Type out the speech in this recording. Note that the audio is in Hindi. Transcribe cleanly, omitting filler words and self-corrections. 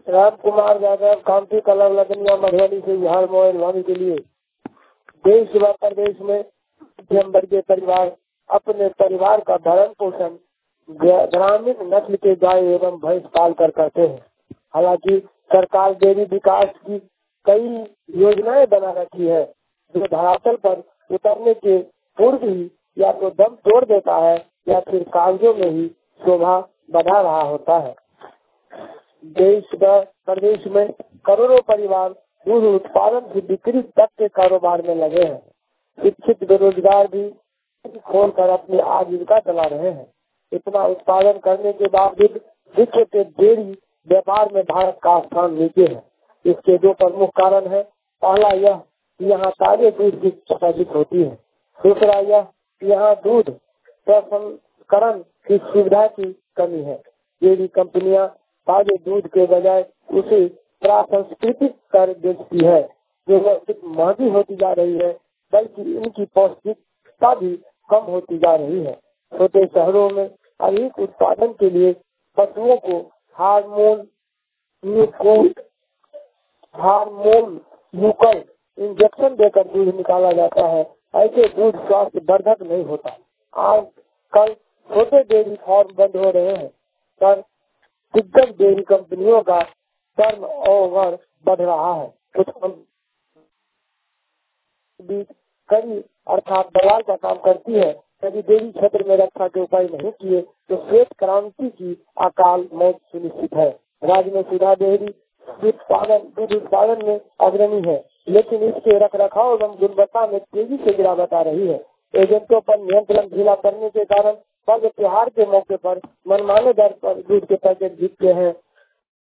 राम कुमार यादव, कांटी कला लगनिया, मधुबनी से बिहार मोबाइल वाणी के लिए। देश व प्रदेश में मध्यम वर्गीय परिवार अपने परिवार का भरण पोषण ग्रामीण नस्ल के गाय एवं भैंस पाल कर करते हैं। हालांकि सरकार डेयरी विकास की कई योजनाएं बना रखी है जो धरातल पर उतरने के पूर्व ही या तो दम तोड़ देता है या फिर कागजों में ही शोभा बढ़ा रहा होता है। देश व प्रदेश में करोड़ों परिवार दूध उत्पादन से बिक्री तक के कारोबार में लगे हैं। शिक्षित बेरोजगार भी खोलकर अपनी आजीविका चला रहे हैं। इतना उत्पादन करने के बावजूद विश्व के डेयरी व्यापार में भारत का स्थान नीचे है। इसके दो प्रमुख कारण है। पहला यह कि यहाँ ताजे दूध की खपत होती है। दूसरा यह कि यहाँ दूध प्रसंस्करण की सुविधा की कमी है। डेयरी कंपनियां ताजे दूध के बजाय उसे प्रासंस्कृतिक कर बेचती है जो न सिर्फ महंगी होती जा रही है बल्कि इनकी पौष्टिकता भी कम होती जा रही है। छोटे शहरों में अधिक उत्पादन के लिए पशुओं को हार्मोन न्यूकल इंजेक्शन देकर दूध निकाला जाता है। ऐसे दूध स्वास्थ्य वर्धक नहीं होता। आजकल छोटे डेयरी फार्म बंद हो रहे हैं पर दिग्गज डेयरी कंपनियों का टर्नओवर बढ़ रहा है। कुछ कड़ी अर्थात दलाल का काम करती है। यदि डेयरी क्षेत्र में रक्षा के उपाय नहीं किए तो श्वेत क्रांति की अकाल मौत सुनिश्चित है। राज्य में सुधा डेयरी दूध उत्पादन में अग्रणी है, लेकिन इसके रख रखाव एवं गुणवत्ता में तेजी से गिरावट आ रही है। एजेंटों पर नियंत्रण ढीला करने के कारण पर्व त्योहार के मौके पर मनमाने दर पर दूध के पैकेट बिकते हैं